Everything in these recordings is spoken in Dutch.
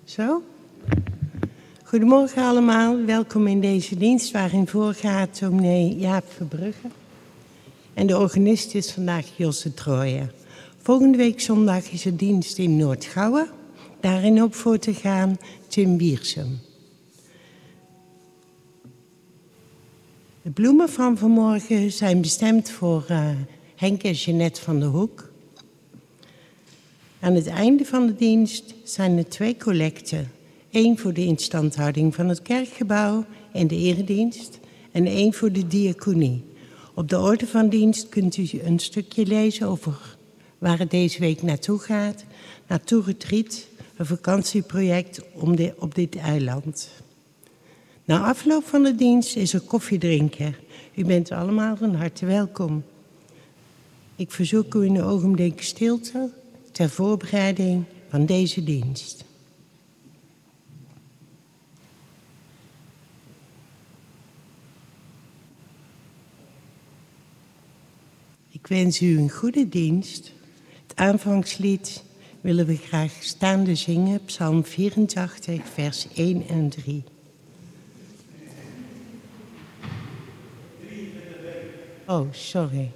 Zo. Goedemorgen allemaal. Welkom in deze dienst waarin voorgaat dominee Jaap Verbrugge. En de organist is vandaag Josse Trooijen. Volgende week zondag is er dienst in Noord-Gouwen. Daarin op voor te gaan Tim Biersum. De bloemen van vanmorgen zijn bestemd voor Henk en Jeanette van der Hoek. Aan het einde van de dienst zijn er 2 collecten. 1 voor de instandhouding van het kerkgebouw en de eredienst en 1 voor de diaconie. Op de orde van dienst kunt u een stukje lezen over waar het deze week naartoe gaat. Naartoe Retreat, een vakantieproject op dit eiland. Na afloop van de dienst is er koffie drinken. U bent allemaal van harte welkom. Ik verzoek u in een ogenblik stilte ter voorbereiding van deze dienst. Ik wens u een goede dienst. Het aanvangslied willen we graag staande zingen, Psalm 84, vers 1 en 3. Oh, sorry.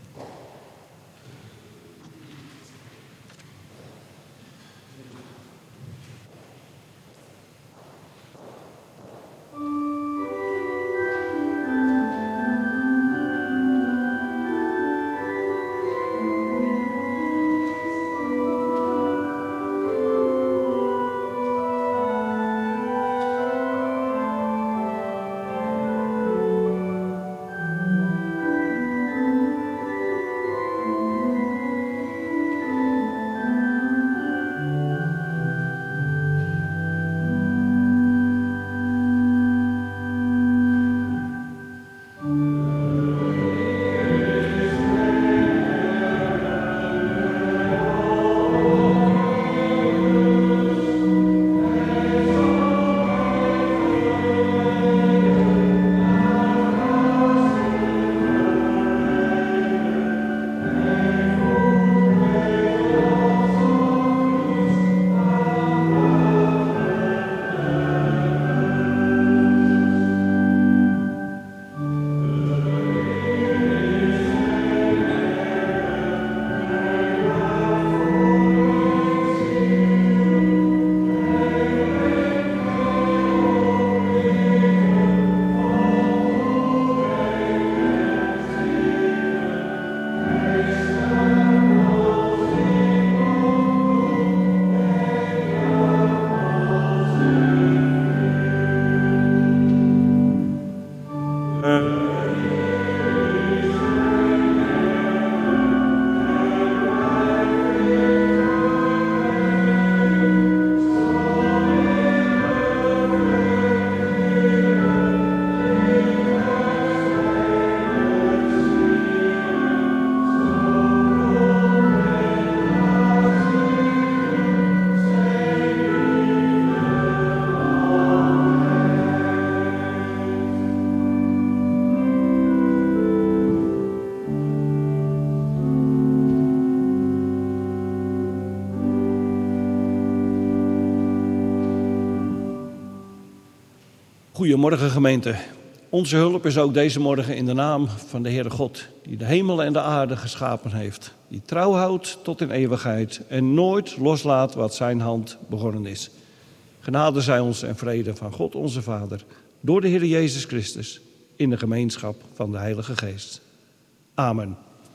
Goedemorgen gemeente. Onze hulp is ook deze morgen in de naam van de Heere God, die de hemel en de aarde geschapen heeft, die trouw houdt tot in eeuwigheid en nooit loslaat wat zijn hand begonnen is. Genade zij ons en vrede van God onze Vader, door de Heer Jezus Christus, in de gemeenschap van de Heilige Geest. Amen.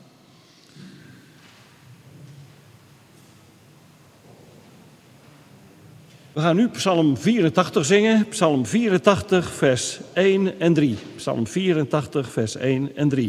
We gaan nu Psalm 84 zingen. Psalm 84, vers 1 en 3. Psalm 84, vers 1 en 3.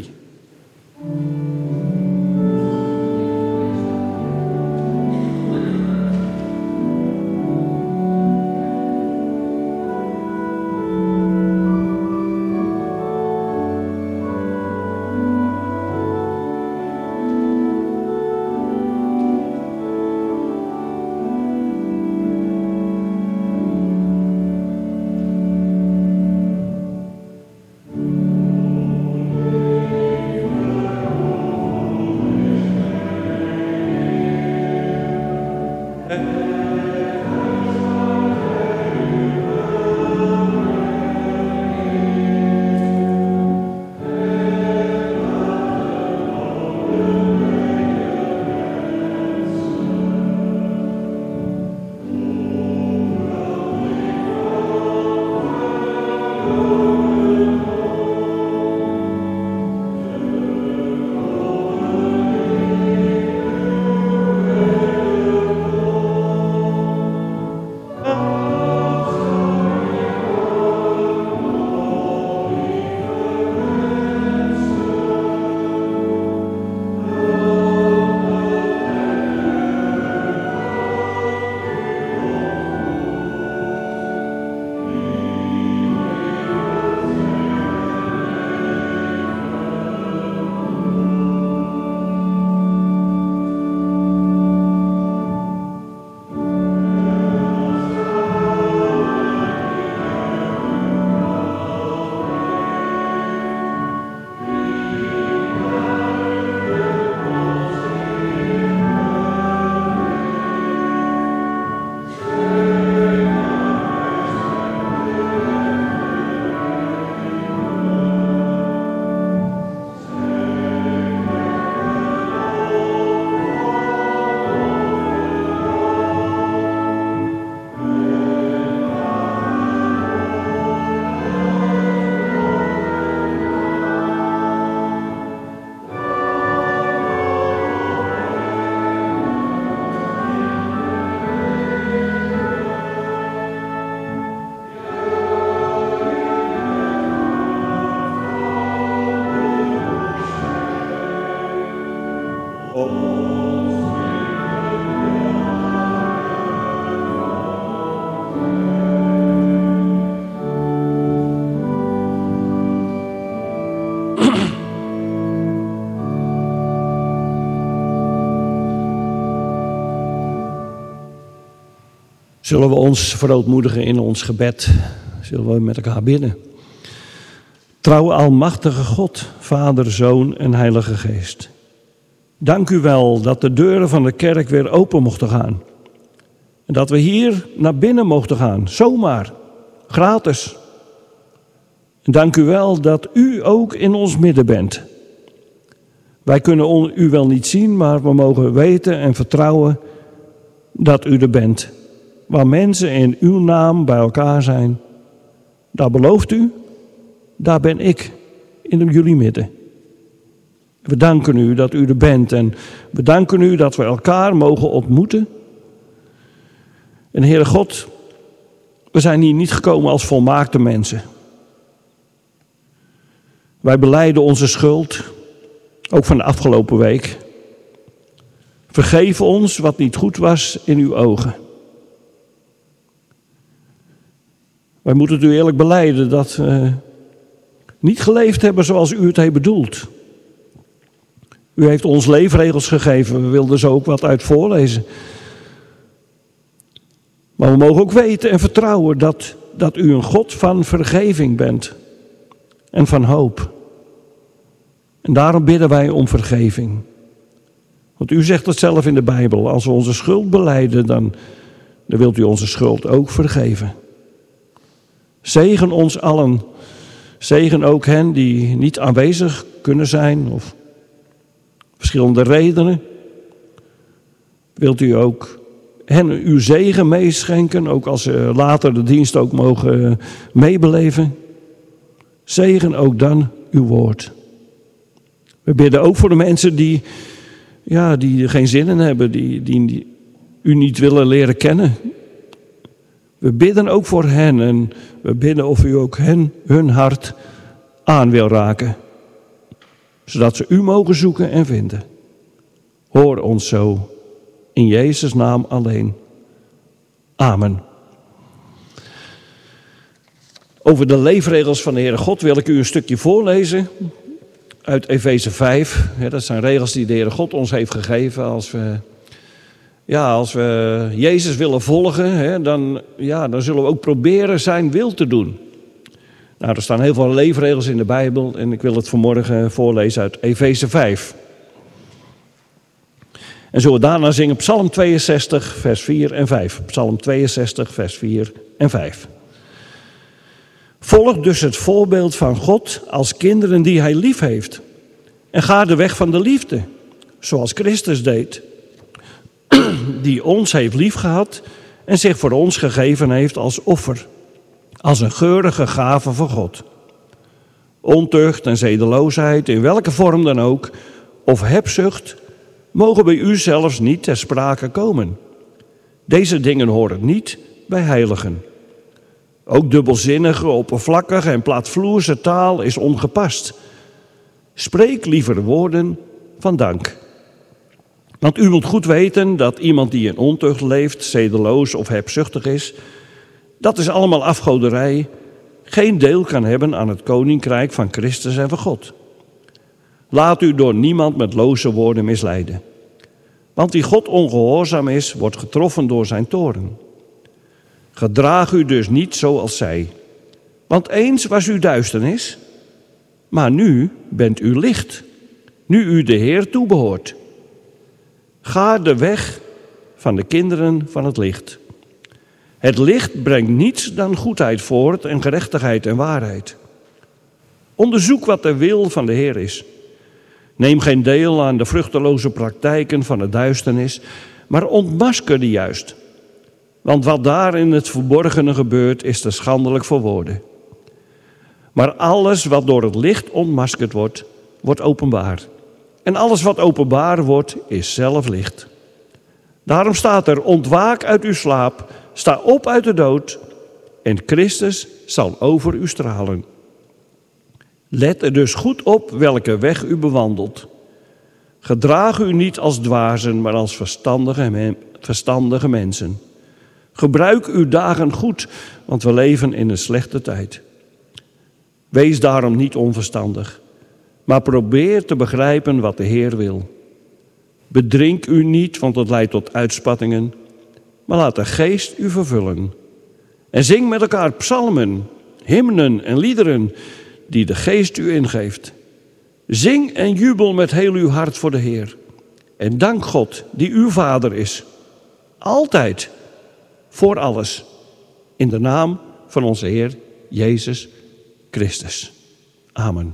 Zullen we ons verootmoedigen in ons gebed? Zullen we met elkaar bidden? Trouwe almachtige God, Vader, Zoon en Heilige Geest. Dank u wel dat de deuren van de kerk weer open mochten gaan. En dat we hier naar binnen mochten gaan, zomaar, gratis. En dank u wel dat u ook in ons midden bent. Wij kunnen u wel niet zien, maar we mogen weten en vertrouwen dat u er bent. Waar mensen in uw naam bij elkaar zijn, daar belooft u, daar ben ik in jullie midden. We danken u dat u er bent en we danken u dat we elkaar mogen ontmoeten. En Heere God, we zijn hier niet gekomen als volmaakte mensen. Wij belijden onze schuld, ook van de afgelopen week. Vergeef ons wat niet goed was in uw ogen. Wij moeten het u eerlijk belijden dat we niet geleefd hebben zoals u het heeft bedoeld. U heeft ons leefregels gegeven, we wilden zo ook wat uit voorlezen. Maar we mogen ook weten en vertrouwen dat u een God van vergeving bent en van hoop. En daarom bidden wij om vergeving. Want u zegt het zelf in de Bijbel, als we onze schuld belijden, dan wilt u onze schuld ook vergeven. Zegen ons allen, zegen ook hen die niet aanwezig kunnen zijn of verschillende redenen. Wilt u ook hen uw zegen meeschenken, ook als ze later de dienst ook mogen meebeleven. Zegen ook dan uw woord. We bidden ook voor de mensen die er geen zin in hebben, die u niet willen leren kennen. We bidden ook voor hen en we bidden of u ook hun hart aan wil raken. Zodat ze u mogen zoeken en vinden. Hoor ons zo. In Jezus' naam alleen. Amen. Over de leefregels van de Heere God wil ik u een stukje voorlezen. Uit Efeze 5. Dat zijn regels die de Heere God ons heeft gegeven. Als we Jezus willen volgen, dan zullen we ook proberen zijn wil te doen. Nou, er staan heel veel leefregels in de Bijbel en ik wil het vanmorgen voorlezen uit Efeze 5. En zullen we daarna zingen Psalm 62, vers 4 en 5. Psalm 62, vers 4 en 5. Volg dus het voorbeeld van God als kinderen die hij lief heeft. En ga de weg van de liefde, zoals Christus deed. Die ons heeft liefgehad en zich voor ons gegeven heeft als offer. Als een geurige gave van God. Ontucht en zedeloosheid, in welke vorm dan ook, of hebzucht, mogen bij u zelfs niet ter sprake komen. Deze dingen horen niet bij heiligen. Ook dubbelzinnige, oppervlakkige en plaatvloerse taal is ongepast. Spreek liever woorden van dank. Want u moet goed weten dat iemand die in ontucht leeft, zedeloos of hebzuchtig is, dat is allemaal afgoderij, geen deel kan hebben aan het koninkrijk van Christus en van God. Laat u door niemand met loze woorden misleiden. Want wie God ongehoorzaam is, wordt getroffen door zijn toorn. Gedraag u dus niet zoals zij. Want eens was u duisternis, maar nu bent u licht, nu u de Heer toebehoort. Ga de weg van de kinderen van het licht. Het licht brengt niets dan goedheid voort en gerechtigheid en waarheid. Onderzoek wat de wil van de Heer is. Neem geen deel aan de vruchteloze praktijken van de duisternis, maar ontmasker die juist. Want wat daar in het verborgene gebeurt, is te schandelijk voor woorden. Maar alles wat door het licht ontmaskerd wordt, wordt openbaar. En alles wat openbaar wordt, is zelf licht. Daarom staat er, ontwaak uit uw slaap, sta op uit de dood en Christus zal over u stralen. Let er dus goed op welke weg u bewandelt. Gedraag u niet als dwazen, maar als verstandige mensen. Gebruik uw dagen goed, want we leven in een slechte tijd. Wees daarom niet onverstandig, maar probeer te begrijpen wat de Heer wil. Bedrink u niet, want dat leidt tot uitspattingen. maar laat de Geest u vervullen. En zing met elkaar psalmen, hymnen en liederen die de Geest u ingeeft. Zing en jubel met heel uw hart voor de Heer. En dank God die uw Vader is. Altijd, voor alles. In de naam van onze Heer Jezus Christus. Amen.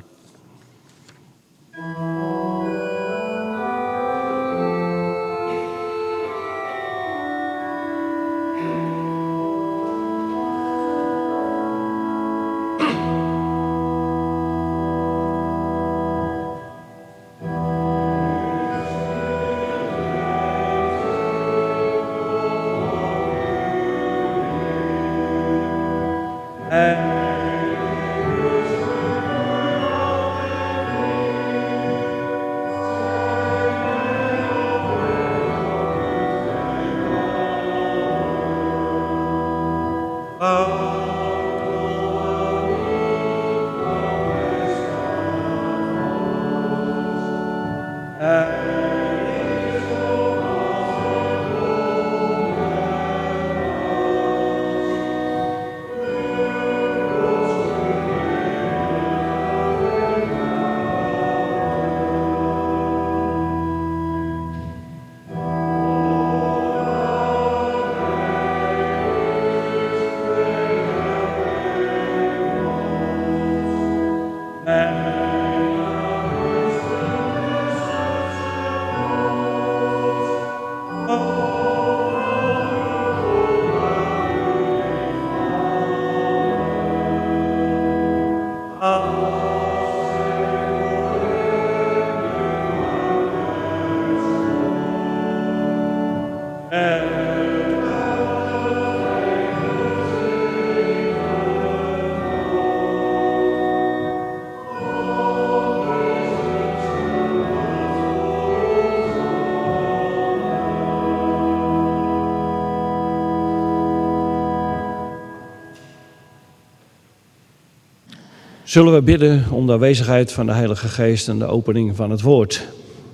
Zullen we bidden om de aanwezigheid van de Heilige Geest en de opening van het woord.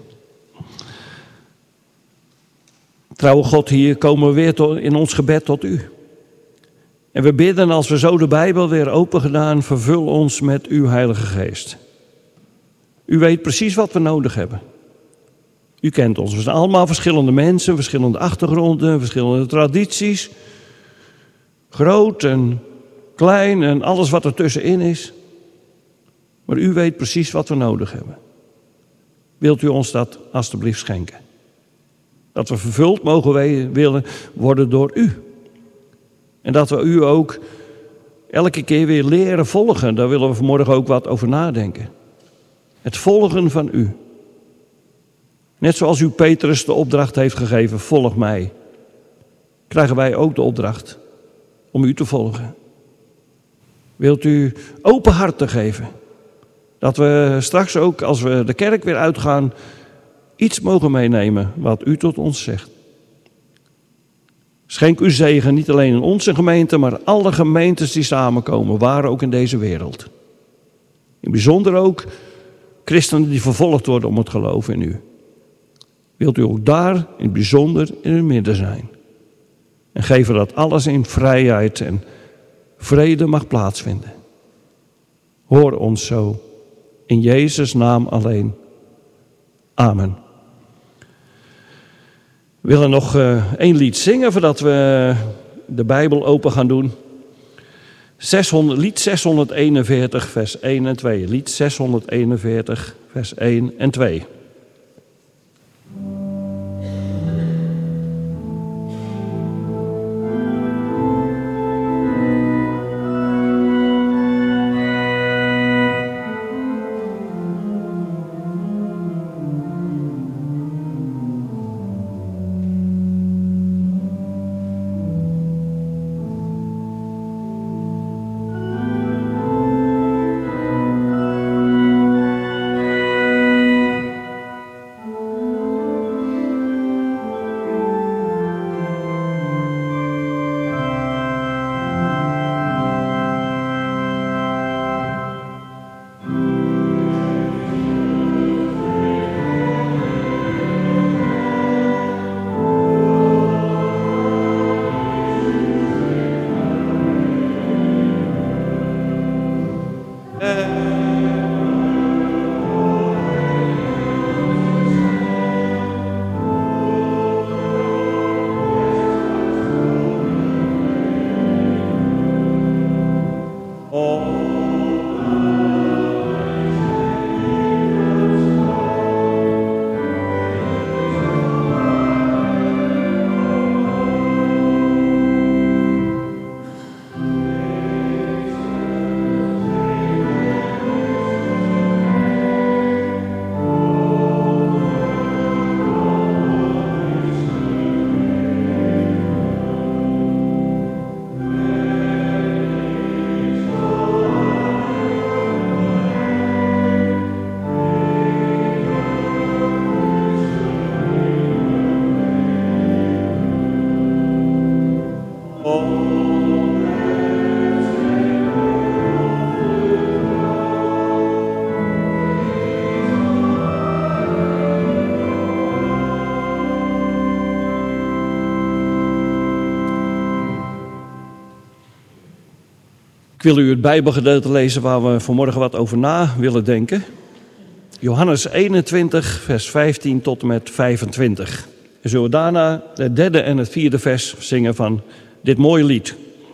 Trouwe God, hier komen we weer in ons gebed tot u. En we bidden, als we zo de Bijbel weer open gedaan, vervul ons met uw Heilige Geest. U weet precies wat we nodig hebben. U kent ons. We zijn allemaal verschillende mensen, verschillende achtergronden, verschillende tradities. Groot en klein en alles wat er tussenin is. Maar u weet precies wat we nodig hebben. Wilt u ons dat alstublieft schenken? Dat we vervuld mogen willen worden door u. En dat we u ook elke keer weer leren volgen. Daar willen we vanmorgen ook wat over nadenken. Het volgen van u. Net zoals u Petrus de opdracht heeft gegeven, volg mij. Krijgen wij ook de opdracht om u te volgen. Wilt u open harten geven. Dat we straks ook, als we de kerk weer uitgaan, iets mogen meenemen wat u tot ons zegt. Schenk uw zegen niet alleen in onze gemeente, maar alle gemeentes die samenkomen, waar ook in deze wereld. In bijzonder ook christenen die vervolgd worden om het geloof in u. Wilt u ook daar in het bijzonder in hun midden zijn. En geven dat alles in vrijheid en vrede mag plaatsvinden. Hoor ons zo. In Jezus' naam alleen. Amen. We willen nog één lied zingen voordat we de Bijbel open gaan doen. Lied 641, vers 1 en 2. Lied 641, vers 1 en 2. Ik wil u het Bijbelgedeelte lezen waar we vanmorgen wat over na willen denken. Johannes 21, vers 15 tot en met 25. En zullen we daarna het derde en het vierde vers zingen van dit mooie lied.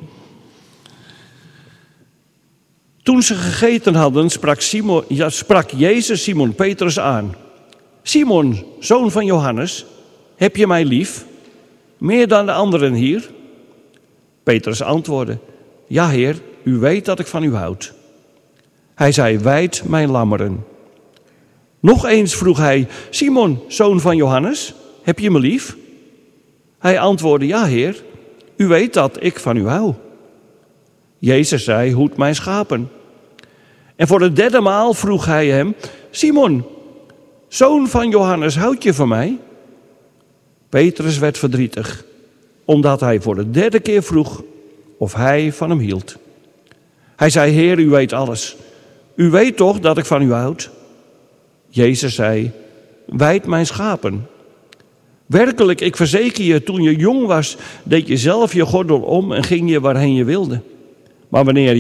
Toen ze gegeten hadden, sprak Jezus Simon Petrus aan. Simon, zoon van Johannes, heb je mij lief? Meer dan de anderen hier? Petrus antwoordde, ja Heer, u weet dat ik van u houd. Hij zei, wijd mijn lammeren. Nog eens vroeg hij, Simon, zoon van Johannes, heb je me lief? Hij antwoordde, ja Heer, u weet dat ik van u hou. Jezus zei, hoed mijn schapen. En voor de derde maal vroeg hij hem, Simon, zoon van Johannes, houd je van mij? Petrus werd verdrietig, omdat hij voor de derde keer vroeg of hij van hem hield. Hij zei, Heer, u weet alles. U weet toch dat ik van u houd? Jezus zei, wijd mijn schapen. Werkelijk, ik verzeker je, toen je jong was, deed je zelf je gordel om en ging je waarheen je wilde. Maar wanneer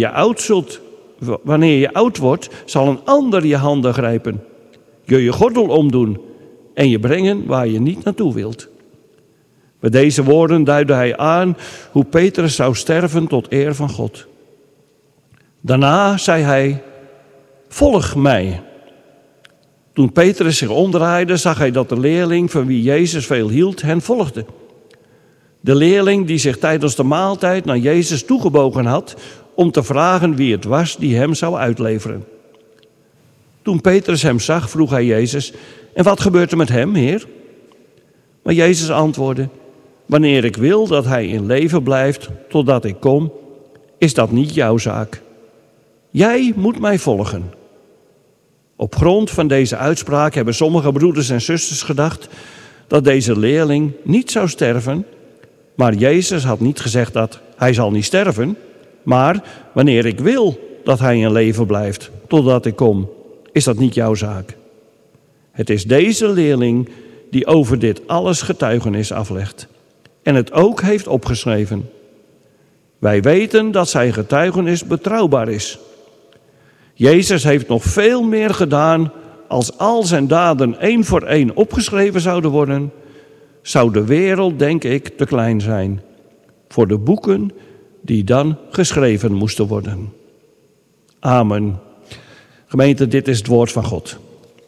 je oud wordt, zal een ander je handen grijpen, je gordel omdoen en je brengen waar je niet naartoe wilt. Met deze woorden duidde hij aan hoe Petrus zou sterven tot eer van God. Daarna zei hij, volg mij. Toen Petrus zich omdraaide, zag hij dat de leerling van wie Jezus veel hield, hen volgde. De leerling die zich tijdens de maaltijd naar Jezus toegebogen had om te vragen wie het was die hem zou uitleveren. Toen Petrus hem zag, vroeg hij Jezus, en wat gebeurt er met hem, Heer? Maar Jezus antwoordde, wanneer ik wil dat hij in leven blijft totdat ik kom, is dat niet jouw zaak. Jij moet mij volgen. Op grond van deze uitspraak hebben sommige broeders en zusters gedacht dat deze leerling niet zou sterven, maar Jezus had niet gezegd dat hij zal niet sterven, maar wanneer ik wil dat hij in leven blijft totdat ik kom, is dat niet jouw zaak. Het is deze leerling die over dit alles getuigenis aflegt en het ook heeft opgeschreven. Wij weten dat zijn getuigenis betrouwbaar is. Jezus heeft nog veel meer gedaan. Als al zijn daden één voor één opgeschreven zouden worden, zou de wereld, denk ik, te klein zijn voor de boeken die dan geschreven moesten worden. Amen. Gemeente, dit is het woord van God.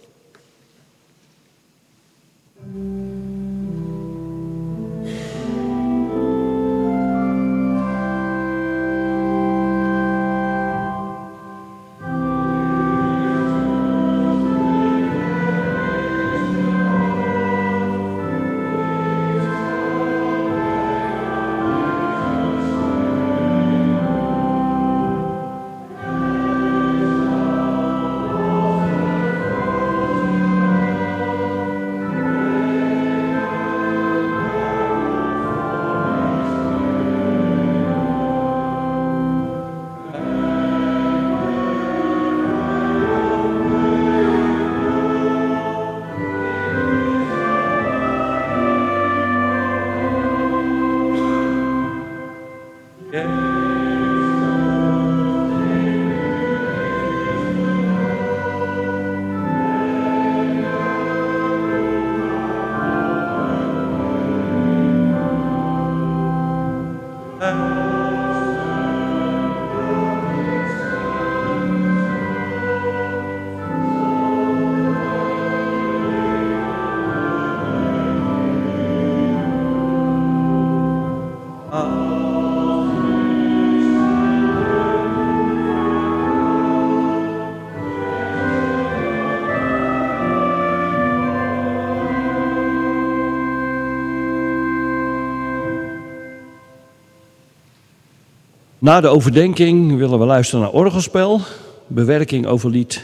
Na de overdenking willen we luisteren naar orgelspel, bewerking over lied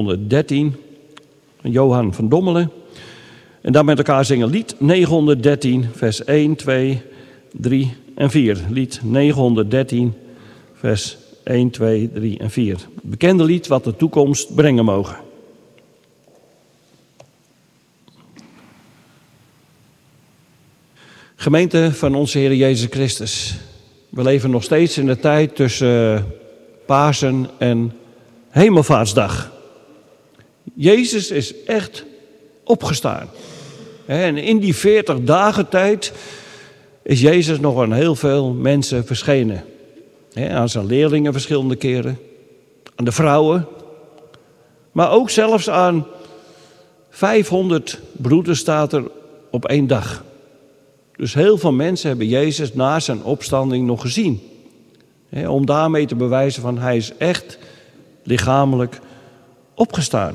913 van Johan van Dommelen. En dan met elkaar zingen lied 913, vers 1, 2, 3 en 4. Lied 913, vers 1, 2, 3 en 4. Het bekende lied wat de toekomst brengen mogen. Gemeente van onze Heer Jezus Christus. We leven nog steeds in de tijd tussen Pasen en Hemelvaartsdag. Jezus is echt opgestaan. En in die 40 dagen tijd is Jezus nog aan heel veel mensen verschenen. Aan zijn leerlingen verschillende keren, aan de vrouwen, maar ook zelfs aan 500 broeders staat er op 1 dag. Dus heel veel mensen hebben Jezus na zijn opstanding nog gezien. Om daarmee te bewijzen van hij is echt lichamelijk opgestaan.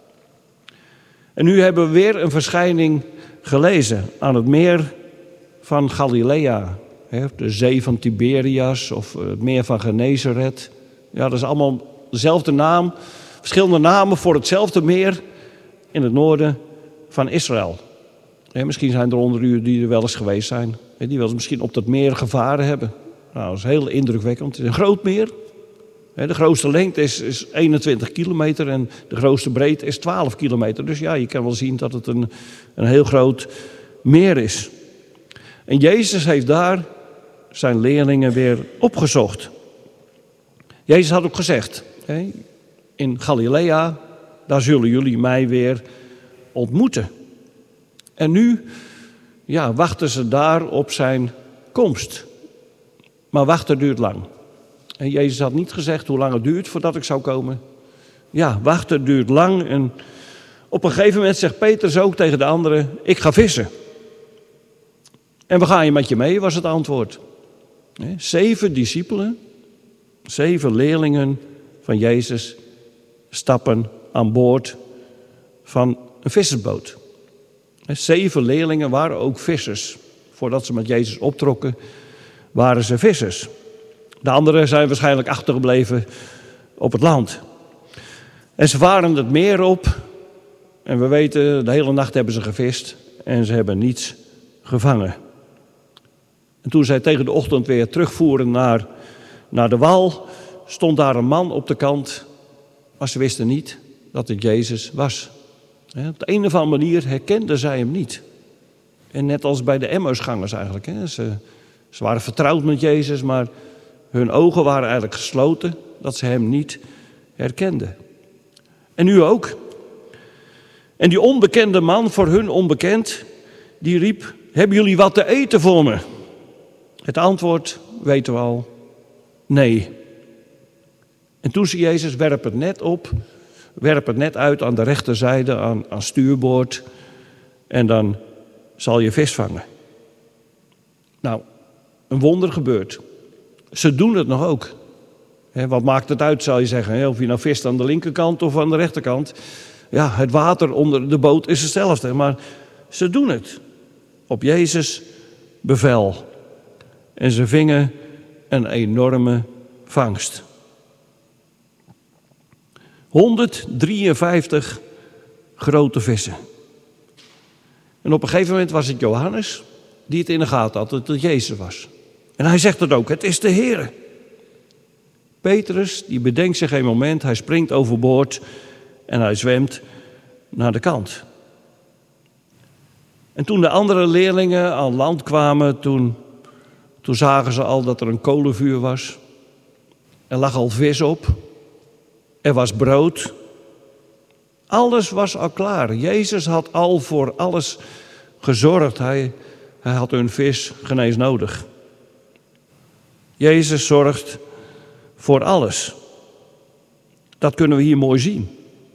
En nu hebben we weer een verschijning gelezen aan het meer van Galilea. De zee van Tiberias of het meer van Genezaret. Ja, dat is allemaal dezelfde naam. Verschillende namen voor hetzelfde meer in het noorden van Israël. Misschien zijn er onder u die er wel eens geweest zijn. Die wel eens misschien op dat meer gevaren hebben. Nou, dat is heel indrukwekkend. Het is een groot meer. De grootste lengte is 21 kilometer en de grootste breedte is 12 kilometer. Dus ja, je kan wel zien dat het een heel groot meer is. En Jezus heeft daar zijn leerlingen weer opgezocht. Jezus had ook gezegd, in Galilea, daar zullen jullie mij weer ontmoeten. En nu wachten ze daar op zijn komst. Maar wachten duurt lang. En Jezus had niet gezegd hoe lang het duurt voordat ik zou komen. Ja, wachten duurt lang. En op een gegeven moment zegt Petrus ook tegen de anderen, ik ga vissen. En we gaan je met je mee, was het antwoord. 7 discipelen, 7 leerlingen van Jezus stappen aan boord van een vissersboot. 7 leerlingen waren ook vissers. Voordat ze met Jezus optrokken, waren ze vissers. De anderen zijn waarschijnlijk achtergebleven op het land. En ze varen het meer op. En we weten, de hele nacht hebben ze gevist. En ze hebben niets gevangen. En toen zij tegen de ochtend weer terugvoeren naar de wal, stond daar een man op de kant. Maar ze wisten niet dat het Jezus was. Op de een of andere manier herkenden zij hem niet. En net als bij de Emmausgangers eigenlijk. Ze waren vertrouwd met Jezus, maar hun ogen waren eigenlijk gesloten dat ze hem niet herkenden. En nu ook. En die onbekende man, voor hun onbekend, die riep, hebben jullie wat te eten voor me? Het antwoord weten we al, nee. En toen zei Jezus, werp het net op, werp het net uit aan de rechterzijde, aan stuurboord. En dan zal je vis vangen. Nou, een wonder gebeurt. Ze doen het nog ook. Wat maakt het uit, zal je zeggen, of je nou vist aan de linkerkant of aan de rechterkant. Ja, het water onder de boot is hetzelfde, maar ze doen het. Op Jezus' bevel. En ze vingen een enorme vangst. 153 grote vissen. En op een gegeven moment was het Johannes die het in de gaten had, dat het Jezus was. En hij zegt het ook, het is de Heer. Petrus, die bedenkt zich een moment, hij springt overboord en hij zwemt naar de kant. En toen de andere leerlingen aan land kwamen, toen zagen ze al dat er een kolenvuur was. Er lag al vis op. Er was brood. Alles was al klaar. Jezus had al voor alles gezorgd. Hij had hun vis geen eens nodig. Jezus zorgt voor alles. Dat kunnen we hier mooi zien.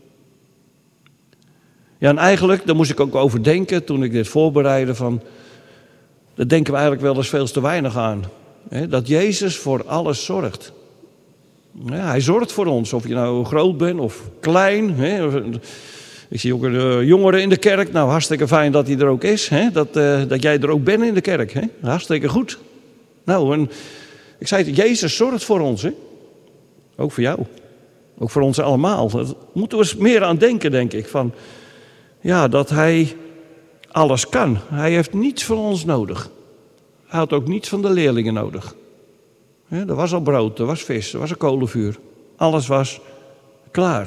Ja, en eigenlijk, daar moest ik ook over denken toen ik dit voorbereidde. Daar denken we eigenlijk wel eens veel te weinig aan. Dat Jezus voor alles zorgt. Ja, hij zorgt voor ons, of je nou groot bent of klein. Ik zie ook een jongere in de kerk. Nou, hartstikke fijn dat hij er ook is. Dat jij er ook bent in de kerk. Hartstikke goed. Nou, en ik zei het, Jezus zorgt voor ons. Ook voor jou. Ook voor ons allemaal. Daar moeten we eens meer aan denken, denk ik. Dat hij alles kan. Hij heeft niets van ons nodig. Hij had ook niets van de leerlingen nodig. Er was al brood, er was vis, er was een kolenvuur. Alles was klaar.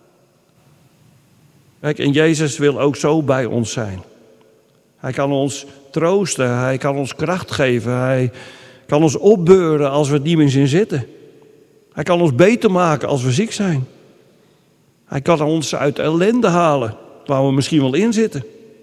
Kijk, en Jezus wil ook zo bij ons zijn. Hij kan ons troosten, hij kan ons kracht geven. Hij kan ons opbeuren als we het niet meer zien zitten. Hij kan ons beter maken als we ziek zijn. Hij kan ons uit ellende halen, waar we misschien wel in zitten.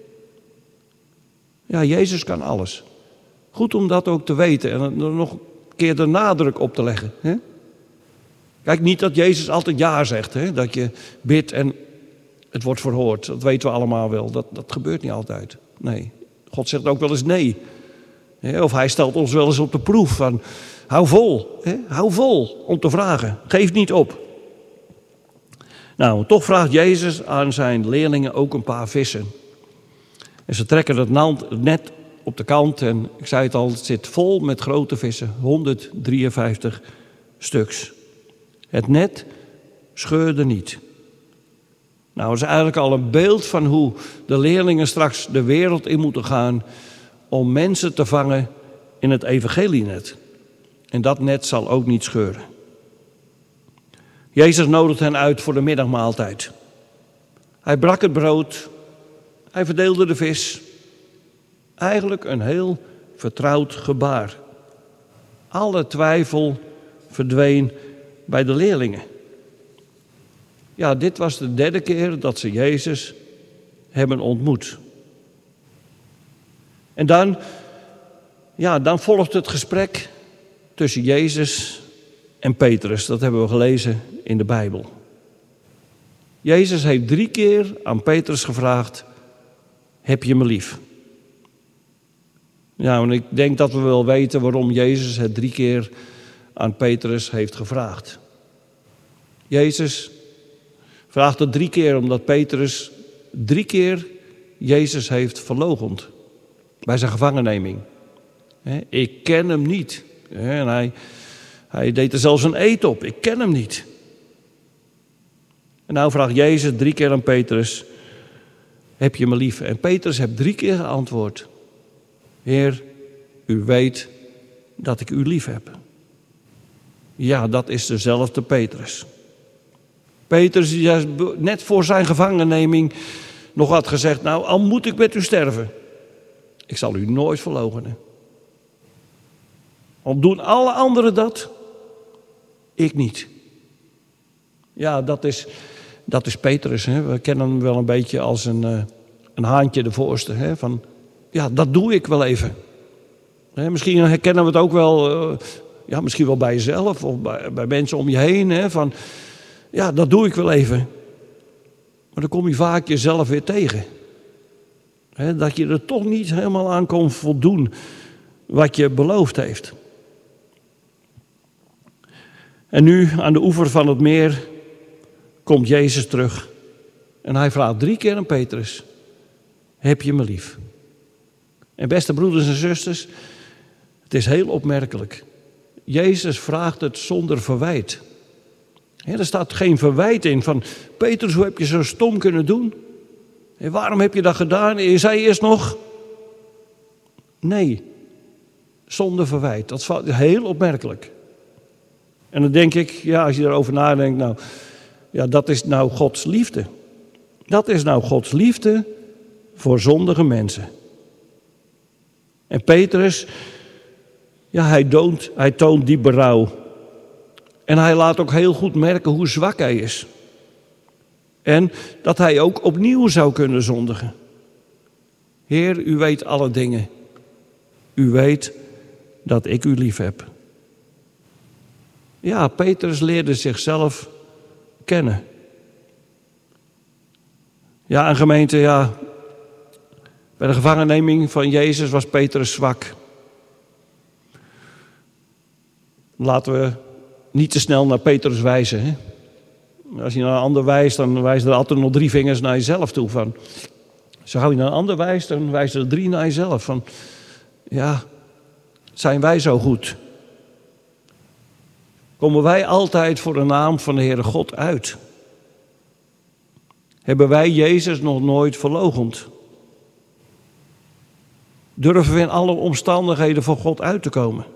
Ja, Jezus kan alles. Goed om dat ook te weten en er nog een keer de nadruk op te leggen. Hè? Kijk, niet dat Jezus altijd ja zegt, hè? Dat je bidt en het wordt verhoord. Dat weten we allemaal wel. Dat gebeurt niet altijd. Nee, God zegt ook wel eens nee. Of hij stelt ons wel eens op de proef van, hou vol. Hè? Hou vol om te vragen. Geef niet op. Nou, toch vraagt Jezus aan zijn leerlingen ook een paar vissen. En ze trekken het net op de kant en ik zei het al, het zit vol met grote vissen. 153 stuks. Het net scheurde niet. Nou, dat is eigenlijk al een beeld van hoe de leerlingen straks de wereld in moeten gaan om mensen te vangen in het evangelienet. En dat net zal ook niet scheuren. Jezus nodigt hen uit voor de middagmaaltijd. Hij brak het brood, hij verdeelde de vis. Eigenlijk een heel vertrouwd gebaar. Alle twijfel verdween bij de leerlingen. Ja, dit was de derde keer dat ze Jezus hebben ontmoet. En dan volgt het gesprek tussen Jezus en Petrus. Dat hebben we gelezen in de Bijbel. Jezus heeft 3 keer aan Petrus gevraagd, heb je me lief? Ja, en ik denk dat we wel weten waarom Jezus het 3 keer aan Petrus heeft gevraagd. Jezus vraagt het 3 keer omdat Petrus 3 keer Jezus heeft verloochend bij zijn gevangenneming. Ik ken hem niet. En hij deed er zelfs een eed op. Ik ken hem niet. En nou vraagt Jezus 3 keer aan Petrus, heb je me lief? En Petrus heeft 3 keer geantwoord, Heer, u weet dat ik u lief heb. Ja, dat is dezelfde Petrus. Petrus die net voor zijn gevangenneming nog had gezegd, nou, al moet ik met u sterven, ik zal u nooit verloochenen. Al doen alle anderen dat, ik niet. Ja, dat is Petrus. Hè? We kennen hem wel een beetje als een haantje de voorste. Hè? Van, ja, dat doe ik wel even. Misschien herkennen we het ook wel, misschien wel bij jezelf of bij mensen om je heen. Hè? Van, ja, dat doe ik wel even. Maar dan kom je vaak jezelf weer tegen. Hè? Dat je er toch niet helemaal aan kon voldoen wat je beloofd heeft. En nu, aan de oever van het meer, komt Jezus terug. En hij vraagt 3 keer aan Petrus, heb je me lief? En beste broeders en zusters, het is heel opmerkelijk. Jezus vraagt het zonder verwijt. Er staat geen verwijt in van, Petrus, hoe heb je zo stom kunnen doen? En waarom heb je dat gedaan? En je zei eerst nog, nee, zonder verwijt. Dat is heel opmerkelijk. En dan denk ik, ja, als je erover nadenkt, nou, ja, dat is nou Gods liefde. Dat is nou Gods liefde voor zondige mensen. En Petrus, ja, hij toont die berouw. En hij laat ook heel goed merken hoe zwak hij is. En dat hij ook opnieuw zou kunnen zondigen. Heer, u weet alle dingen. U weet dat ik u lief heb. Ja, Petrus leerde zichzelf kennen. Ja, een gemeente, ja. Bij de gevangenneming van Jezus was Petrus zwak. Laten we niet te snel naar Petrus wijzen. Hè? Als je naar een ander wijst, dan wijzen er altijd nog 3 vingers naar jezelf toe. Van, zo gauw je naar een ander wijst, dan wijzen er 3 naar jezelf. Van, ja, zijn wij zo goed? Komen wij altijd voor de naam van de Heere God uit? Hebben wij Jezus nog nooit verloochend? Durven we in alle omstandigheden voor God uit te komen?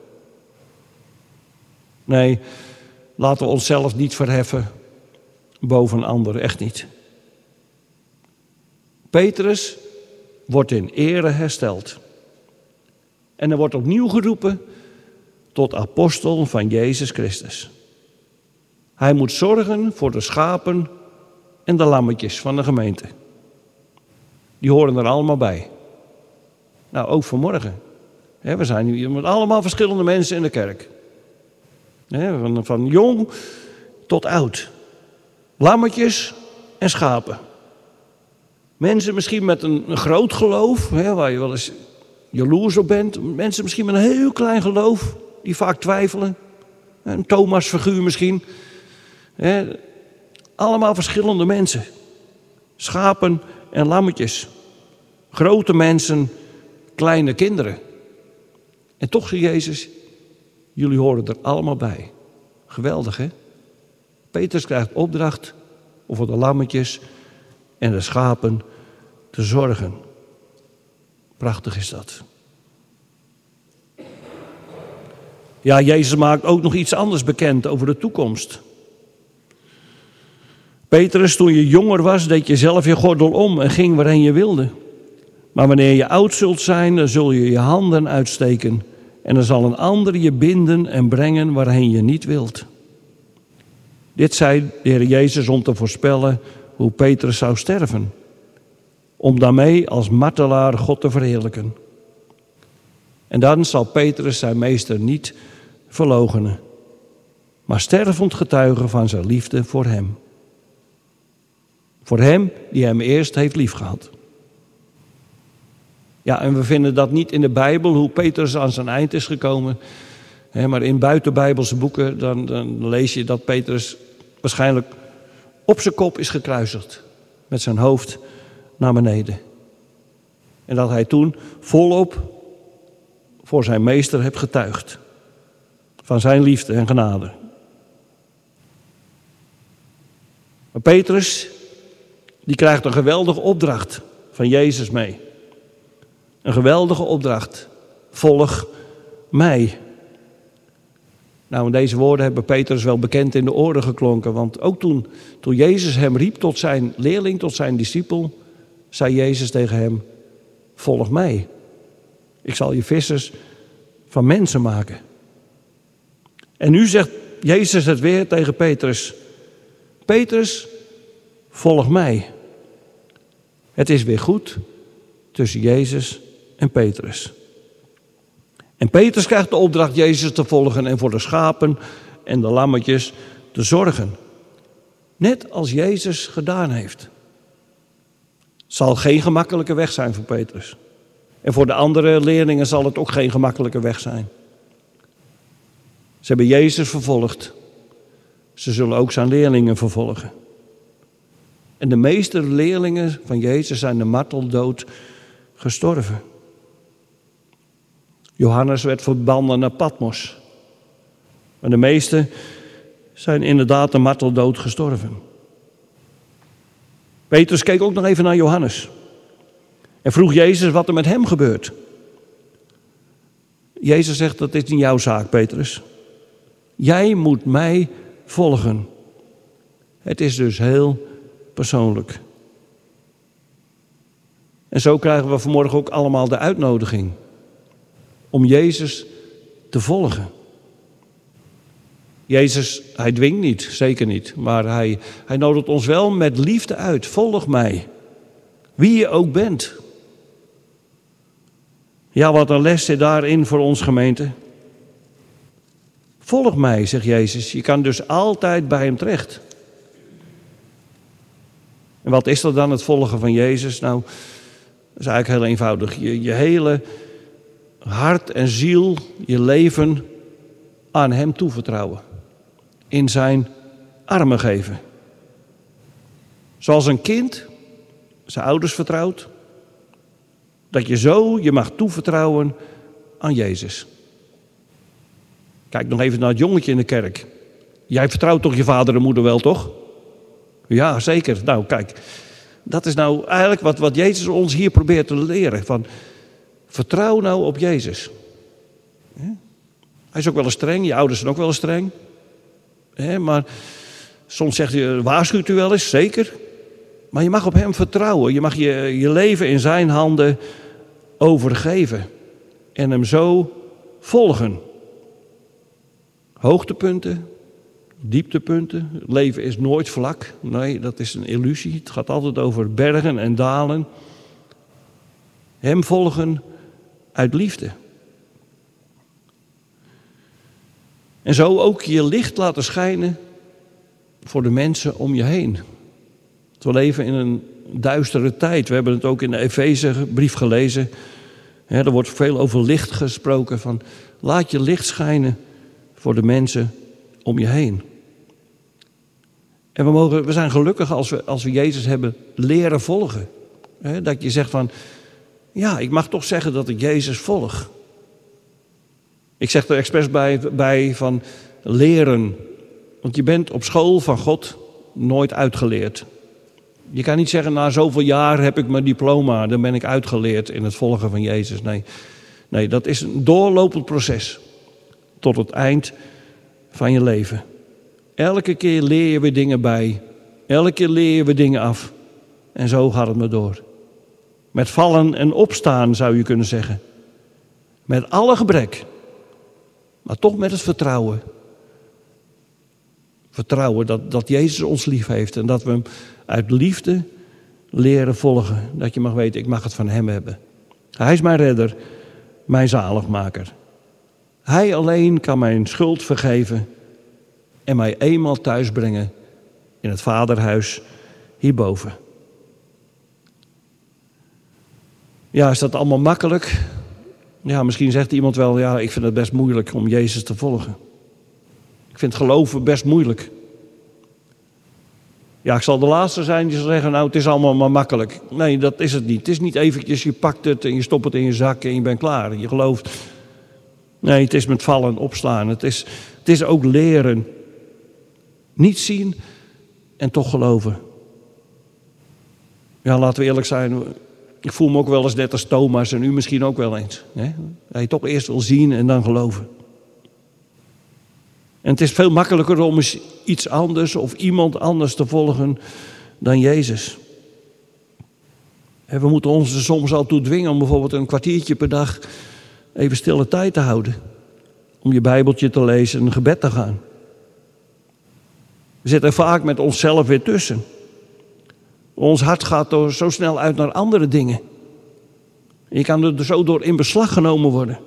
Nee, laten we onszelf niet verheffen boven anderen, echt niet. Petrus wordt in ere hersteld. En er wordt opnieuw geroepen tot apostel van Jezus Christus. Hij moet zorgen voor de schapen en de lammetjes van de gemeente. Die horen er allemaal bij. Nou, ook vanmorgen. We zijn hier met allemaal verschillende mensen in de kerk. Van jong tot oud. Lammetjes en schapen. Mensen misschien met een groot geloof, waar je wel eens jaloers op bent. Mensen misschien met een heel klein geloof, die vaak twijfelen. Een Thomas-figuur misschien. Allemaal verschillende mensen. Schapen en lammetjes. Grote mensen, kleine kinderen. En toch, zei Jezus, jullie horen er allemaal bij. Geweldig, hè? Petrus krijgt opdracht om voor de lammetjes en de schapen te zorgen. Prachtig is dat. Ja, Jezus maakt ook nog iets anders bekend over de toekomst. Petrus, toen je jonger was, deed je zelf je gordel om en ging waarheen je wilde. Maar wanneer je oud zult zijn, dan zul je je handen uitsteken. En dan zal een ander je binden en brengen waarheen je niet wilt. Dit zei de Heer Jezus om te voorspellen hoe Petrus zou sterven. Om daarmee als martelaar God te verheerlijken. En dan zal Petrus zijn meester niet verloochenen, maar stervend getuigen van zijn liefde voor hem. Voor hem die hem eerst heeft liefgehad. Ja, en we vinden dat niet in de Bijbel, hoe Petrus aan zijn eind is gekomen. Maar in buitenbijbelse boeken dan lees je dat Petrus waarschijnlijk op zijn kop is gekruisigd. Met zijn hoofd naar beneden. En dat hij toen volop voor zijn meester heeft getuigd. Van zijn liefde en genade. Maar Petrus, die krijgt een geweldige opdracht van Jezus mee. Een geweldige opdracht. Volg mij. Nou, en deze woorden hebben Petrus wel bekend in de oren geklonken. Want ook toen Jezus hem riep tot zijn leerling, tot zijn discipel, zei Jezus tegen hem: volg mij. Ik zal je vissers van mensen maken. En nu zegt Jezus het weer tegen Petrus: Petrus, volg mij. Het is weer goed tussen Jezus en Petrus. En Petrus krijgt de opdracht Jezus te volgen en voor de schapen en de lammetjes te zorgen. Net als Jezus gedaan heeft. Het zal geen gemakkelijke weg zijn voor Petrus. En voor de andere leerlingen zal het ook geen gemakkelijke weg zijn. Ze hebben Jezus vervolgd. Ze zullen ook zijn leerlingen vervolgen. En de meeste leerlingen van Jezus zijn de marteldood gestorven. Johannes werd verbannen naar Patmos. Maar de meesten zijn inderdaad de marteldood gestorven. Petrus keek ook nog even naar Johannes. En vroeg Jezus wat er met hem gebeurt. Jezus zegt: dat is niet jouw zaak, Petrus. Jij moet mij volgen. Het is dus heel persoonlijk. En zo krijgen we vanmorgen ook allemaal de uitnodiging om Jezus te volgen. Jezus, hij dwingt niet, zeker niet. Maar hij nodigt ons wel met liefde uit. Volg mij. Wie je ook bent. Ja, wat een les zit daarin voor ons, gemeente. Volg mij, zegt Jezus. Je kan dus altijd bij hem terecht. En wat is dat dan, het volgen van Jezus? Nou, dat is eigenlijk heel eenvoudig. Je hele hart en ziel, je leven aan hem toevertrouwen. In zijn armen geven. Zoals een kind zijn ouders vertrouwt. Dat je zo je mag toevertrouwen aan Jezus. Kijk nog even naar het jongetje in de kerk. Jij vertrouwt toch je vader en moeder wel, toch? Ja, zeker. Nou, kijk. Dat is nou eigenlijk wat Jezus ons hier probeert te leren. Van, vertrouw nou op Jezus. Hij is ook wel eens streng. Je ouders zijn ook wel eens streng. Maar soms zegt hij, waarschuwt u wel eens? Zeker. Maar je mag op hem vertrouwen. Je mag je leven in zijn handen overgeven. En hem zo volgen. Hoogtepunten, dieptepunten. Het leven is nooit vlak. Nee, dat is een illusie. Het gaat altijd over bergen en dalen. Hem volgen uit liefde. En zo ook je licht laten schijnen voor de mensen om je heen. We leven in een duistere tijd. We hebben het ook in de Efezebrief gelezen. Er wordt veel over licht gesproken. Van, laat je licht schijnen voor de mensen om je heen. En we zijn gelukkig als we Jezus hebben leren volgen. Dat je zegt van, ja, ik mag toch zeggen dat ik Jezus volg. Ik zeg er expres bij van leren. Want je bent op school van God nooit uitgeleerd. Je kan niet zeggen, na zoveel jaar heb ik mijn diploma, dan ben ik uitgeleerd in het volgen van Jezus. Nee, dat is een doorlopend proces. Tot het eind van je leven. Elke keer leer je weer dingen bij. Elke keer leer je weer dingen af. En zo gaat het maar door. Met vallen en opstaan zou je kunnen zeggen. Met alle gebrek. Maar toch met het vertrouwen. Vertrouwen dat Jezus ons lief heeft. En dat we hem uit liefde leren volgen. Dat je mag weten, ik mag het van hem hebben. Hij is mijn redder, mijn zaligmaker. Hij alleen kan mijn schuld vergeven. En mij eenmaal thuis brengen in het vaderhuis hierboven. Ja, is dat allemaal makkelijk? Ja, misschien zegt iemand wel, ja, ik vind het best moeilijk om Jezus te volgen. Ik vind geloven best moeilijk. Ja, ik zal de laatste zijn die zal zeggen, nou, het is allemaal maar makkelijk. Nee, dat is het niet. Het is niet eventjes, je pakt het en je stopt het in je zak en je bent klaar. Je gelooft. Nee, het is met vallen en opstaan. Het is ook leren. Niet zien en toch geloven. Ja, laten we eerlijk zijn. Ik voel me ook wel eens net als Thomas en u misschien ook wel eens. Hè? Dat je toch eerst wil zien en dan geloven. En het is veel makkelijker om eens iets anders of iemand anders te volgen dan Jezus. En we moeten ons er soms al toe dwingen om bijvoorbeeld een kwartiertje per dag even stille tijd te houden. Om je Bijbeltje te lezen en een gebed te gaan. We zitten vaak met onszelf weer tussen. Ons hart gaat zo snel uit naar andere dingen. Je kan er zo door in beslag genomen worden.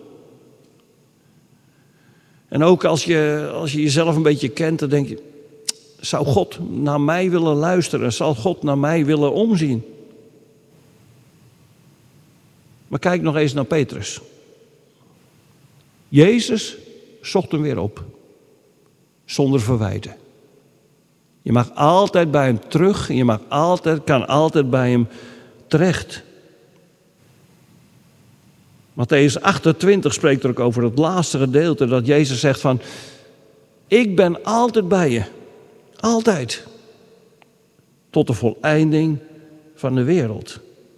En ook als je jezelf een beetje kent, dan denk je, zou God naar mij willen luisteren? Zal God naar mij willen omzien? Maar kijk nog eens naar Petrus. Jezus zocht hem weer op. Zonder verwijten. Je mag altijd bij hem terug en je kan altijd bij hem terecht. Mattheüs 28 spreekt er ook over het laatste gedeelte dat Jezus zegt van, ik ben altijd bij je. Altijd. Tot de voleinding van de wereld.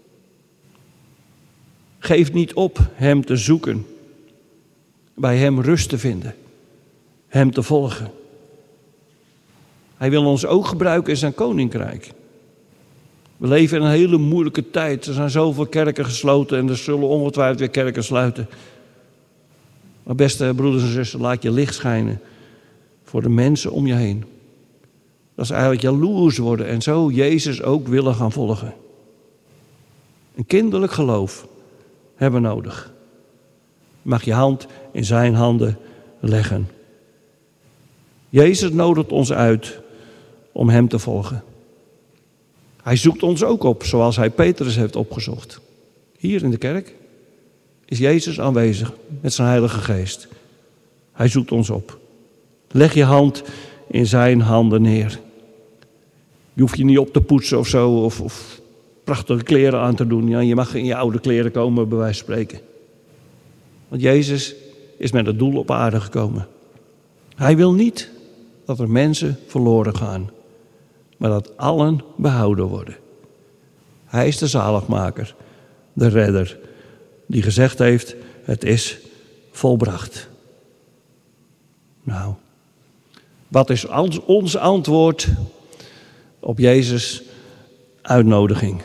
Geef niet op hem te zoeken. Bij hem rust te vinden. Hem te volgen. Hij wil ons ook gebruiken in zijn koninkrijk. We leven in een hele moeilijke tijd. Er zijn zoveel kerken gesloten en er zullen ongetwijfeld weer kerken sluiten. Maar beste broeders en zussen, laat je licht schijnen voor de mensen om je heen. Dat is eigenlijk jaloers worden en zo Jezus ook willen gaan volgen. Een kinderlijk geloof hebben we nodig. Je mag je hand in zijn handen leggen. Jezus nodigt ons uit om hem te volgen. Hij zoekt ons ook op, zoals hij Petrus heeft opgezocht. Hier in de kerk is Jezus aanwezig met zijn Heilige Geest. Hij zoekt ons op. Leg je hand in zijn handen neer. Je hoeft je niet op te poetsen of zo, of prachtige kleren aan te doen. Ja, je mag in je oude kleren komen, bij wijze van spreken. Want Jezus is met het doel op aarde gekomen. Hij wil niet dat er mensen verloren gaan, maar dat allen behouden worden. Hij is de zaligmaker, de redder, die gezegd heeft, het is volbracht. Nou, wat is ons antwoord op Jezus' uitnodiging?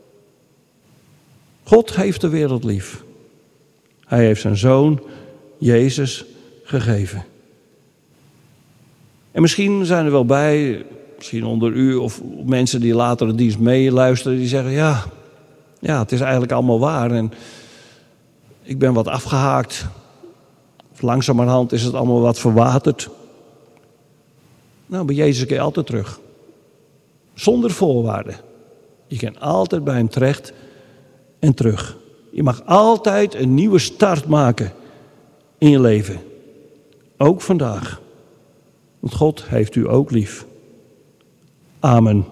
God heeft de wereld lief. Hij heeft zijn zoon Jezus gegeven. En misschien zijn er wel bij, misschien onder u of mensen die later de dienst meeluisteren, die zeggen, ja, het is eigenlijk allemaal waar en ik ben wat afgehaakt. Of langzamerhand is het allemaal wat verwaterd. Nou, bij Jezus kun je altijd terug. Zonder voorwaarden. Je kan altijd bij hem terecht en terug. Je mag altijd een nieuwe start maken in je leven. Ook vandaag. Want God heeft u ook lief. Amen.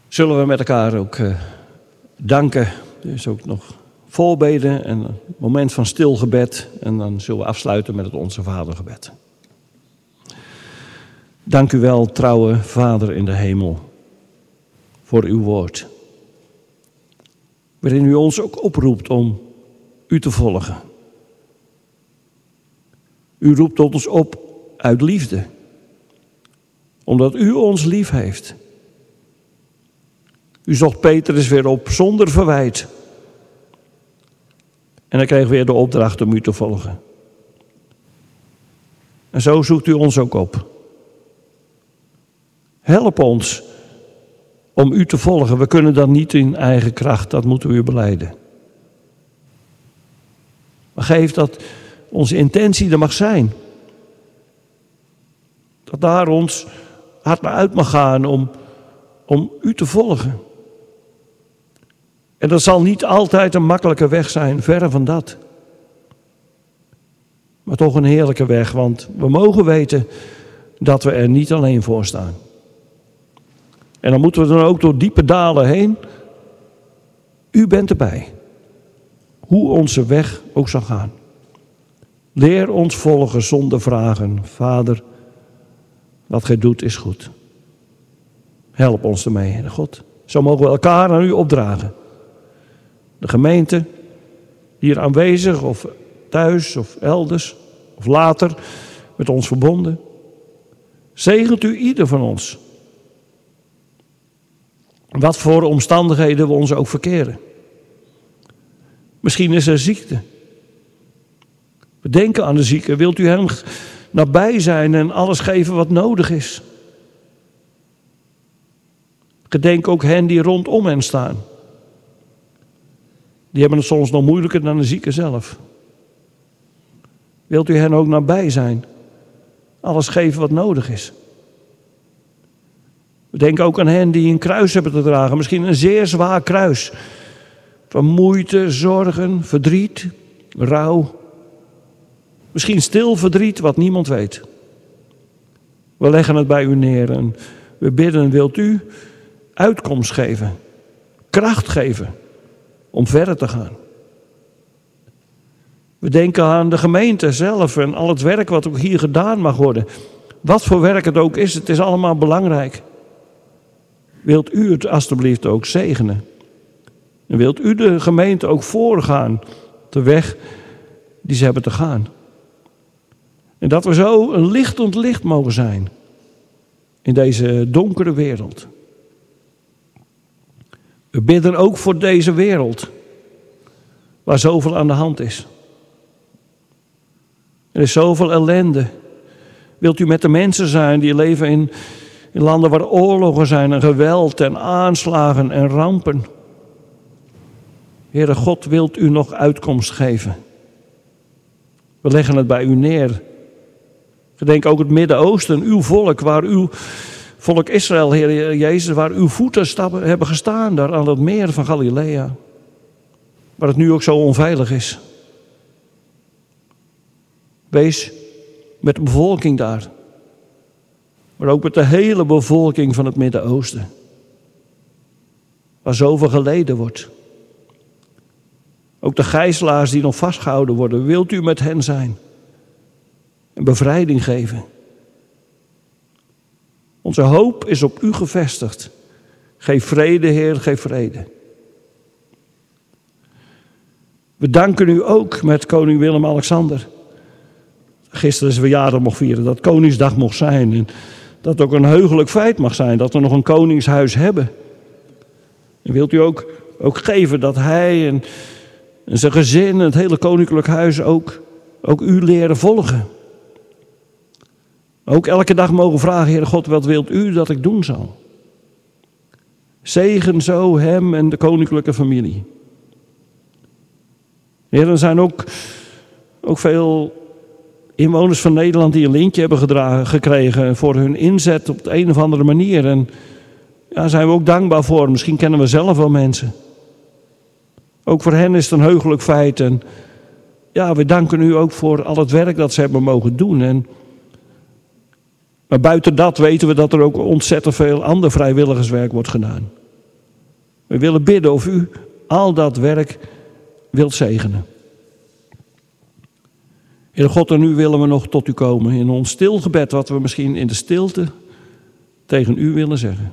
Zullen we met elkaar ook danken. Er is ook nog voorbeden en een moment van stil gebed. En dan zullen we afsluiten met het Onze Vader gebed. Dank u wel, trouwe Vader in de hemel, voor uw woord. Waarin u ons ook oproept om u te volgen. U roept ons op uit liefde. Omdat u ons lief heeft. U zocht Petrus weer op zonder verwijt. En hij kreeg weer de opdracht om u te volgen. En zo zoekt u ons ook op. Help ons om u te volgen. We kunnen dat niet in eigen kracht, dat moeten we u belijden. Maar geef dat onze intentie er mag zijn. Dat daar ons hart naar uit mag gaan om u te volgen. En dat zal niet altijd een makkelijke weg zijn, verre van dat. Maar toch een heerlijke weg, want we mogen weten dat we er niet alleen voor staan. En dan moeten we dan ook door diepe dalen heen. U bent erbij. Hoe onze weg ook zal gaan. Leer ons volgen zonder vragen. Vader, wat gij doet is goed. Help ons ermee, Heer God. Zo mogen we elkaar aan u opdragen. De gemeente, hier aanwezig of thuis of elders of later met ons verbonden. Zegent u ieder van ons. Wat voor omstandigheden we ons ook verkeren. Misschien is er ziekte. We denken aan de zieke. Wilt u hem nabij zijn en alles geven wat nodig is? Gedenk ook hen die rondom hen staan. Die hebben het soms nog moeilijker dan de zieke zelf. Wilt u hen ook nabij zijn? Alles geven wat nodig is. We denken ook aan hen die een kruis hebben te dragen. Misschien een zeer zwaar kruis. Van moeite, zorgen, verdriet, rouw. Misschien stil verdriet wat niemand weet. We leggen het bij u neer en we bidden, wilt u uitkomst geven. Kracht geven om verder te gaan. We denken aan de gemeente zelf en al het werk wat ook hier gedaan mag worden. Wat voor werk het ook is, het is allemaal belangrijk. Wilt u het alstublieft ook zegenen? En wilt u de gemeente ook voorgaan op de weg die ze hebben te gaan? En dat we zo een lichtend licht mogen zijn in deze donkere wereld. We bidden ook voor deze wereld, waar zoveel aan de hand is. Er is zoveel ellende. Wilt u met de mensen zijn die leven in landen waar oorlogen zijn en geweld en aanslagen en rampen? Heere God, wilt u nog uitkomst geven? We leggen het bij u neer. Gedenk ook het Midden-Oosten, uw volk, waar uw volk Israël, Heer Jezus, waar uw voeten hebben gestaan, daar aan het meer van Galilea. Waar het nu ook zo onveilig is. Wees met de bevolking daar. Maar ook met de hele bevolking van het Midden-Oosten. Waar zoveel geleden wordt. Ook de gijzelaars die nog vastgehouden worden, wilt u met hen zijn. En bevrijding geven. Onze hoop is op u gevestigd. Geef vrede, Heer, geef vrede. We danken u ook met koning Willem-Alexander. Gisteren zijn verjaardag mocht vieren, dat Koningsdag mocht zijn. En dat het ook een heugelijk feit mag zijn, dat we nog een koningshuis hebben. En wilt u ook geven dat hij en zijn gezin en het hele koninklijk huis ook u leren volgen. Ook elke dag mogen vragen, Heere God, wat wilt u dat ik doen zal? Zegen zo hem en de koninklijke familie. Heer, er zijn ook veel inwoners van Nederland die een lintje hebben gekregen voor hun inzet op de een of andere manier. En daar zijn we ook dankbaar voor. Misschien kennen we zelf wel mensen. Ook voor hen is het een heugelijk feit. En ja, we danken u ook voor al het werk dat ze hebben mogen doen. Maar buiten dat weten we dat er ook ontzettend veel ander vrijwilligerswerk wordt gedaan. We willen bidden of u al dat werk wilt zegenen. Heere God, en nu willen we nog tot u komen in ons stilgebed, wat we misschien in de stilte tegen u willen zeggen.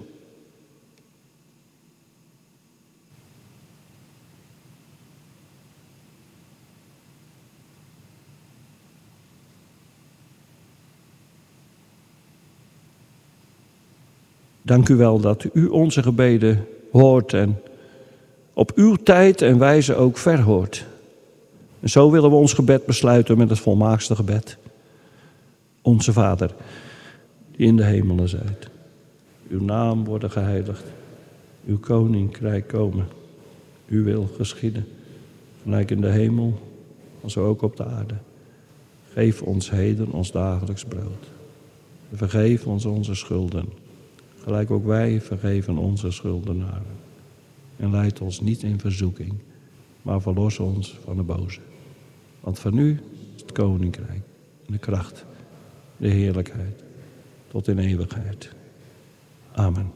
Dank u wel dat u onze gebeden hoort en op uw tijd en wijze ook verhoort. En zo willen we ons gebed besluiten met het volmaakste gebed. Onze Vader, die in de hemelen zijt. Uw naam worden geheiligd. Uw koninkrijk komen. Uw wil geschieden. Gelijk in de hemel, als ook op de aarde. Geef ons heden ons dagelijks brood. Vergeef ons onze schulden. Gelijk ook wij vergeven onze schuldenaren. En leid ons niet in verzoeking, maar verlos ons van de boze. Want van u is het koninkrijk, de kracht, de heerlijkheid, tot in eeuwigheid. Amen.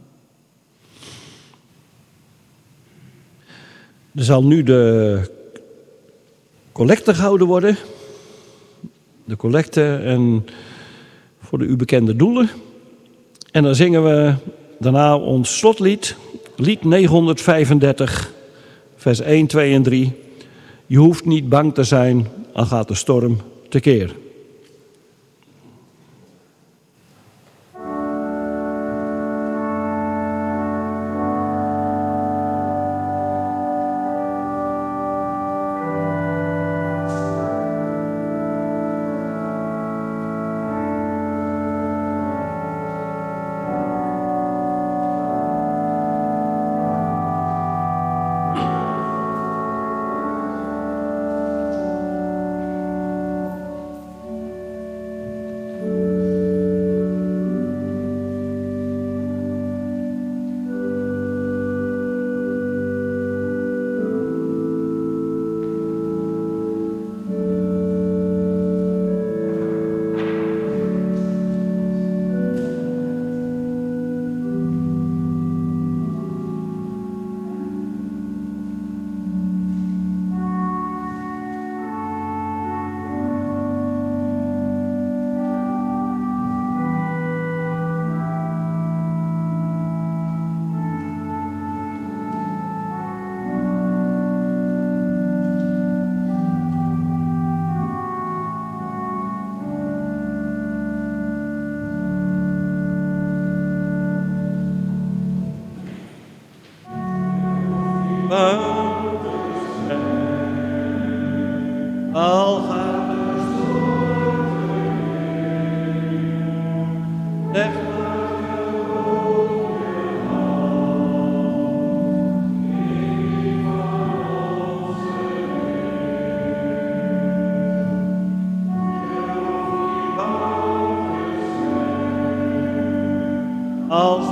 Er zal nu de collecte gehouden worden. De collecte en voor de u bekende doelen. En dan zingen we daarna ons slotlied, lied 935, vers 1, 2 en 3. Je hoeft niet bang te zijn, al gaat de storm tekeer. Al gaat de storm, leg maar op je hand, niet van onze leven. Als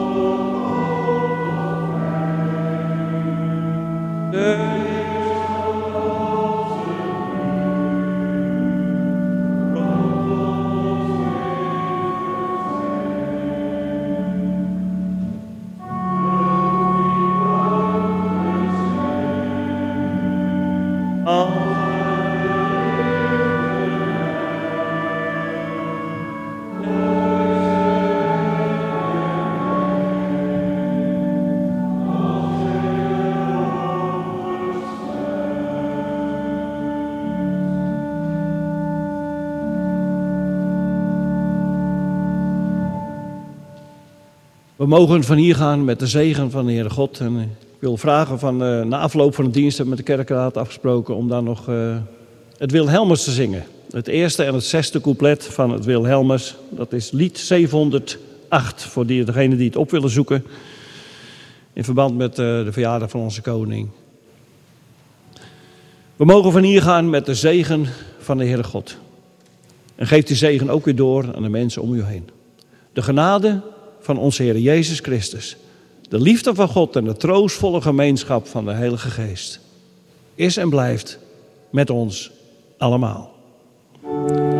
we mogen van hier gaan met de zegen van de Heere God. En ik wil vragen van na afloop van de dienst hebben we met de kerkraad afgesproken om dan nog het Wilhelmus te zingen. Het eerste en het 6e couplet van het Wilhelmus, dat is lied 708 voor degenen die het op willen zoeken. In verband met de verjaardag van onze koning. We mogen van hier gaan met de zegen van de Heere God. En geef die zegen ook weer door aan de mensen om u heen. De genade van onze Heer Jezus Christus, de liefde van God en de troostvolle gemeenschap van de Heilige Geest is en blijft met ons allemaal.